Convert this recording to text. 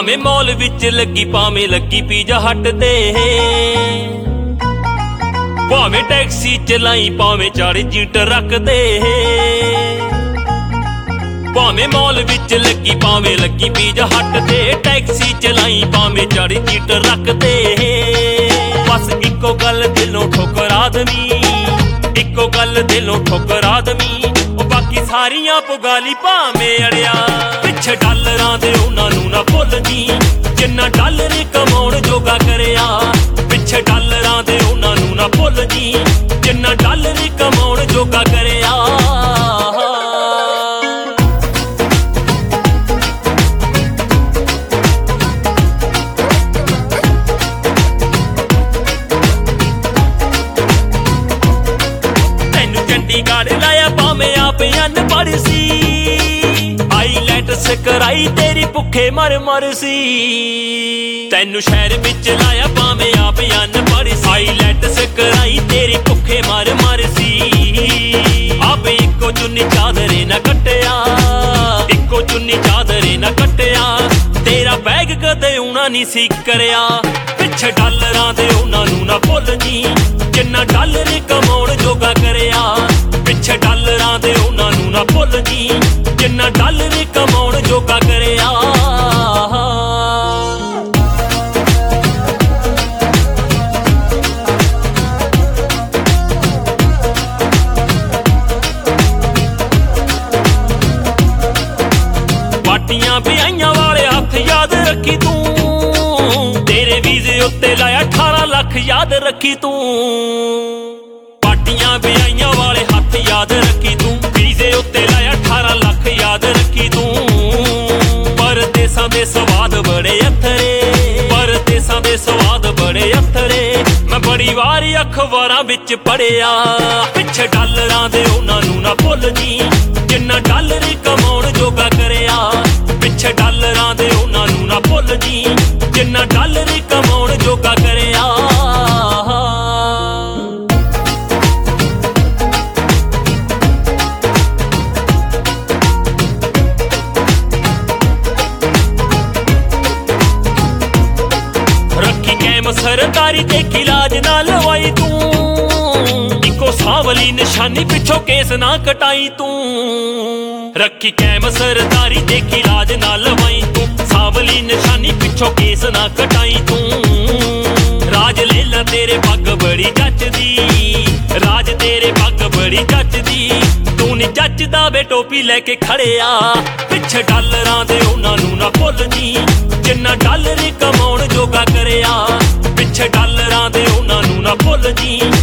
ਭਾਵੇਂ ਮੌਲ ਵਿੱਚ ਲੱਗੀ ਭਾਵੇਂ ਲੱਗੀ ਪੀਜ਼ਾ ਹੱਟ ਤੇ, ਭਾਵੇਂ ਟੈਕਸੀ ਚਲਾਈ ਭਾਵੇਂ ਚਾੜੇ ਜੀਟ ਰੱਖਦੇ, ਭਾਵੇਂ ਮੌਲ ਵਿੱਚ ਲੱਗੀ ਭਾਵੇਂ ਲੱਗੀ ਪੀਜ਼ਾ ਹੱਟ ਤੇ, ਟੈਕਸੀ ਚਲਾਈ ਭਾਵੇਂ ਚਾੜੇ ਜੀਟ ਰੱਖਦੇ। ਬਸ ਇੱਕੋ ਗੱਲ ਦਿਲੋਂ ਠੋਕਰਾ ਦਵੀਂ, ਇੱਕੋ ਗੱਲ ਦਿਲੋਂ ਠੋਕਰਾ ਦਵੀਂ, ਉਹ ਬਾਕੀ ਸਾਰੀਆਂ ਪੁਗਾਲੀ ਭਾਵੇਂ ਅੜਿਆ। ਪਿੱਛੇ ਡਾਲਰਾਂ ਦੇ ਉਹਨਾਂ ਨੂੰ ਨਾ ਭੁੱਲ ਜੀ, ਜਿੰਨਾ ਡਾਲਰ ਕਮਾਉਣ ਜੋਗਾ ਕਰਿਆ। ਪਿੱਛੇ ਡਾਲਰਾਂ ਦੇ ਉਹਨਾਂ ਨੂੰ ਨਾ ਭੁੱਲ ਜੀ, ਜਿੰਨਾ ਡਾਲਰ ਕਮਾਉਣ ਜੋਗਾ ਕਰਿਆ। ਤੈਨੂੰ ਚੰਡੀਗੜ੍ਹ ਲਾਇਆ ਭਾਵੇਂ ਆਪ ਅਨਪੜ੍ਹ ਸੀ, ਆਈਲੈਟਸ ਕਰਾਈ ਤੇਰੀ ਭੁੱਖੇ ਮਰ ਮਰ ਸੀ। ਤੈਨੂੰ ਸ਼ਹਿਰ ਵਿੱਚ ਲਾਇਆ ਭਾਵੇਂ ਆਪ ਅਨਪੜ੍ਹ ਸੀ, ਆਈਲੈਟਸ ਕਰਾਈ ਤੇਰੀ ਭੁੱਖੇ ਮਰ ਮਰ ਸੀ। ਆਪ ਇੱਕੋ ਚੁੰਨੀ ਚਾਦਰੇ ਨਾ ਕੱਟਿਆ, ਇੱਕੋ ਚੁੰਨੀ ਚਾਦਰੇ ਨਾ ਕੱਟਿਆ, ਤੇਰਾ ਬੈਗ ਕਦੇ ਉਣਾ ਨਹੀਂ ਸੀ ਕਰਿਆ। ਪਿੱਛੇ ਡਾਲਰਾਂ ਦੇ ਉਹਨਾਂ ਨੂੰ ਨਾ ਭੁੱਲ ਜੀ, ਜਿੰਨਾ ਡਾਲਰ ਕਮਾਉਣ ਜੋਗਾ ਕਰਿਆ। ਪਿੱਛੇ ਡਾਲਰਾਂ ਦੇ ਉਹਨਾਂ ਨੂੰ ਨਾ ਭੁੱਲ ਜੀ, ਜਿੰਨਾ ਡਾਲਰ ਕਮਾਉਣ ਜੋਗਾ ਕਰਿਆ। ਪਾਟੀਆਂ ਵਿਆਹੀਆਂ ਵਾਲੇ ਹੱਥ ਯਾਦ ਰੱਖੀ ਤੂੰ, ਤੇਰੇ ਵੀਜ਼ੇ ਉੱਤੇ ਲਾਇਆ 18 ਲੱਖ ਯਾਦ ਰੱਖੀ ਤੂੰ। ਪਾਟੀਆਂ ਵਿਆਹੀਆਂ ਵਾਲੇ ਹੱਥ ਯਾਦ ਰੱਖੀ ਤੂੰ, ਵੀਜ਼ੇ ਉੱਤੇ ਲਾਇਆ 18 ਲੱਖ ਯਾਦ ਰੱਖੀ ਤੂੰ। ਪਰਦੇਸਾਂ ਦੇ ਸਵਾਦ ਬੜੇ ਅਥਰੇ, ਪਰਦੇਸਾਂ ਦੇ ਸਵਾਦ ਬੜੇ ਅਥਰੇ, ਮੈਂ ਬੜੀ ਵਾਰੀ ਅਖਬਾਰਾਂ ਵਿੱਚ ਪੜ੍ਹਿਆ। ਪਿੱਛੇ ਡਾਲਰਾਂ ਦੇ ਉਹਨਾਂ ਨੂੰ ਨਾ ਭੁੱਲ ਜੀ, ਜਿੰਨਾ ਡਾਲਰ ਕਮਾਉਣ ਜੋਗਾ ਕਰਿਆ। ਪਿੱਛੇ ਡਾਲਰਾਂ ਦੇ ਉਹਨਾਂ ਨੂੰ ਨਾ ਭੁੱਲ ਜੀ, ਜਿੰਨਾ ਡਾਲਰ ਕਮਾਉਣ ਜੋਗਾ ਕਰਿਆ। ਰੱਖੀ ਕੈਮ ਸਰਦਾਰੀ ਤੇ ਇਲਾਜ ਨਾ ਲਵਾਈ ਤੂੰ, ਇੱਕੋ ਸਾਂਵਲੀ ਨਿਸ਼ਾਨੀ ਪਿੱਛੋਂ ਕੇਸ ਨਾ ਕਟਾਈ ਤੂੰ। ਰੱਖੀ ਕੈਮ ਸਰਦਾਰੀ ਤੇ ਇਲਾਜ ਨਾ ਲਵਾਈ ਤੂੰ, ਸਾਂਵਲੀ ਨਿਸ਼ਾਨੀ ਪਿੱਛੋਂ ਕੇਸ ਨਾ ਕਟਾਈ ਤੂੰ। ਰਾਜ ਲੇਲਾ ਤੇਰੇ ਪੱਗ ਬੜੀ ਜੱਚਦੀ, ਰਾਜ ਤੇਰੇ ਪੱਗ ਬੜੀ ਜੱਚਦੀ, ਤੂੰ ਨੀ ਜੱਚਦਾ ਵੇ ਟੋਪੀ ਲੈ ਕੇ ਖੜਿਆ। ਪਿੱਛੇ ਡਾਲਰਾਂ ਦੇ ਉਹਨਾਂ ਨੂੰ ਨਾ ਭੁੱਲ ਜੀ, ਜਿੰਨਾ ਡਾਲਰ ਕਮਾਉਣ ਜੋਗਾ ਕਰਿਆ। ਪਿੱਛੇ ਡਾਲਰਾਂ ਦੇ ਉਹਨਾਂ ਨੂੰ ਨਾ ਭੁੱਲ ਜੀ,